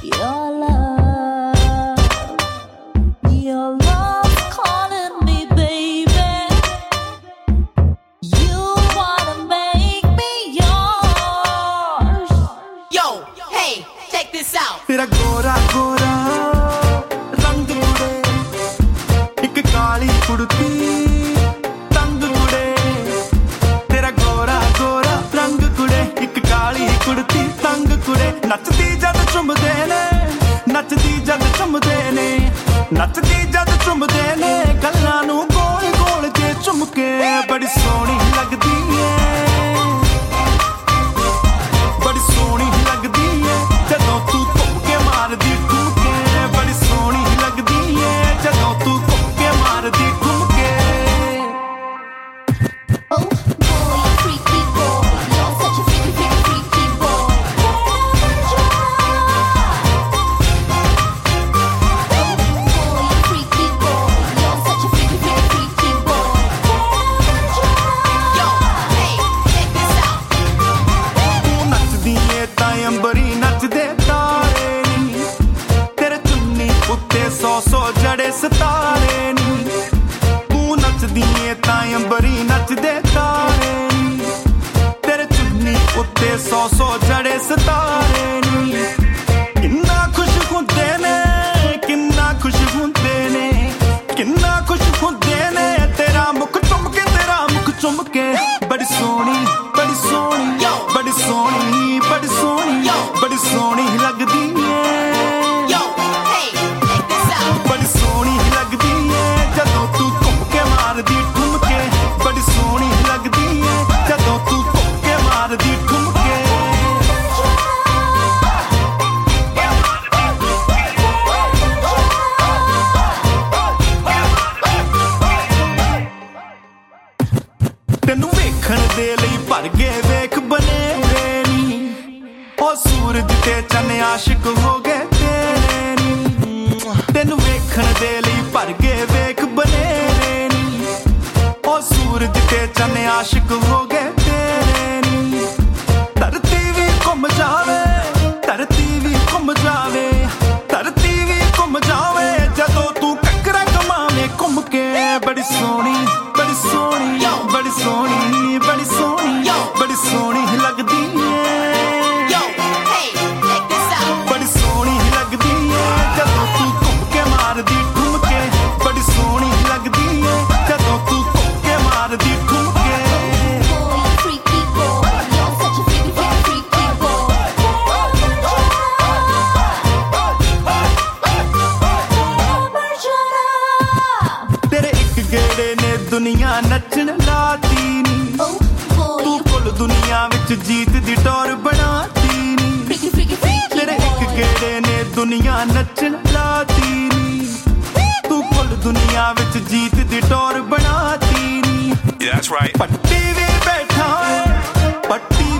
Your love calling me, baby. You wanna make me yours. Yo, hey, check this out. तेरा गोरा गोरा रंग कुड़े एक काली कुड़ती तंग कुड़े तेरा गोरा गोरा रंग कुड़े एक काली कुड़ती तंग कुड़े नचदी जद चुमदे ने नचदी जद चुमदे ने नचदी जद चुमदे ने गल्लां नू गोल गोल जे चुमके बड़ी सोहनी लगदी है बड़ी सोहनी लगदी है जदों तू घुम के मारदी ठुमके बड़ी सोहनी लगदी है जदों तू घुम के मारदी ठुमके Oh boy, freaky boy, you're such a freaky, freaky, freaky boy. Oh boy, freaky boy, you're such a freaky, freaky, freaky boy. Yo, hey, check this out. ਤੂੰ ਨੱਚਦੀ ਏ ਤਾਂ ਅੰਬਰੀ ਨੱਚਦੇ ਤਾਰੇ ਨੀ ਤੇਰੇ ਚੁੰਨੀ ਉੱਤੇ 100 ਜੜੇ ਸਿਤਾਰੇ ਨੀ ਤੂੰ ਨੱਚਦੀ ਏ ਤਾਂ ਅੰਬਰੀ ਨੱਚਦੇ ਤਾਰੇ ਨੀ ਤੇਰੇ ਚੁੰਨੀ ਉੱਤੇ 100 ਜੜੇ ਸਿਤਾਰੇ ਨੀ ਕਿੰਨਾ ਖੁਸ਼ ਹੁੰਦੇ ਨੇ ਕਿੰਨਾ ਖੁਸ਼ ਹੁੰਦੇ ਨੇ ਕਿੰਨਾ ਖੁਸ਼ ਹੁੰਦੇ ਨੇ ਤੇਰਾ ਮੁਖ ਚੁੰਮ ਕੇ ਬੜੀ ਸੋਹਣੀ ਬੜੀ ਸੋਹਣੀ ਬੜੀ ਸੋਹਣੀ ਬੜੀ ਸੋਹਣੀ ਬੜੀ ਸੋਹਣੀ ਲੱਗਦੀ ਏ Yo, hey, check this out. ਬੜੀ ਸੋਹਣੀ ਲੱਗਦੀ ਏ ਜਦੋਂ ਤੂੰ ਘੁੰਮ ਕੇ ਮਾਰਦੀ ਠੁਮਕੇ ਬੜੀ ਸੋਹਣੀ ਲੱਗਦੀ ਏ ਜਦੋਂ ਤੂੰ ਘੁੰਮ ਕੇ ਮਾਰਦੀ ਠੁਮਕੇ ਤੈਨੂੰ ਵੇਖਣ ਦੇ ਲਈ ਭਰ ਗਏ ਵੇਖ ਬਨੇਰੇ ਨੀ ਉਹ ਸੂਰਜ ਤੇ ਚੰਨ ਆਸ਼ਿਕ ਹੋ ਗਏ ਤੇਰੇ ਨੀ ਤੈਨੂੰ ਵੇਖਣ ਦੇ ਲਈ ਭਰ ਗਏ ਵੇਖ ਬਨੇਰੇ ਨੀ ਉਹ ਸੂਰਜ ਤੇ ਚੰਨ ਆਸ਼ਿਕ ਹੋ ਗਏ ਤੇਰੇ ਨੀ ਧਰਤੀ ਵੀ ਘੁੰਮ ਜਾਵੇ ਧਰਤੀ ਵੀ ਘੁੰਮ ਜਾਵੇ ਧਰਤੀ ਵੀ ਘੁੰਮ ਜਾਵੇ ਜਦੋਂ ਤੂੰ ਕੱਕਰਾ ਕਮਾਵੇਂ ਘੁੰਮ ਕੇ ਬੜੀ ਸੋਹਣੀ ਬੜੀ ਸੋਹਣੀ ਬੜੀ ਸੋਹਣੀ ਬੜੀ ਸੋਹਣੀ ਬੜੀ ਸੋਹਣੀ ਲੱਗਦੀ ਏ Yo, hey, check this out. ਬੜੀ ਸੋਹਣੀ ਲੱਗਦੀ ਏ ਜਦੋਂ ਤੂੰ ਘੁੰਮ ਕੇ ਮਾਰਦੀ ਠੁਮਕੇ ਬੜੀ ਸੋਹਣੀ ਲੱਗਦੀ ਏ ਜਦੋਂ ਤੂੰ ਘੁੰਮ ਕੇ ਮਾਰਦੀ ਠੁਮਕੇ boy, freaky boy, you're such a freaky, freaky, freaky boy. ਤੇਰੇ ਇੱਕ ਗੇੜੇ ਨੇ ਦੁਨੀਆ ਨੱਚਣ ਲਾਤੀ ਨੀ Oh boy, ਤੂੰ ਕੁੱਲ ਦੁਨੀਆ ਵਿੱਚ ਜੀਤ ਦੀ ਟੌਰ ਬਣਾਤੀ ਨੀ freaky, freaky, freaky ਤੇਰੇ ਇੱਕ boy. ਗੇੜੇ ਨੇ ਦੁਨੀਆ ਨੱਚਣ ਲਾਤੀ ਨੀ ਤੂੰ ਕੁੱਲ ਦੁਨੀਆ ਵਿੱਚ ਜੀਤ ਦੀ ਟੌਰ ਬਣਾਤੀ ਨੀ Yeah, that's right. ਪੱਟੀ ਵੀ ਬੈਠਾ ਏ ਪੱਟੀ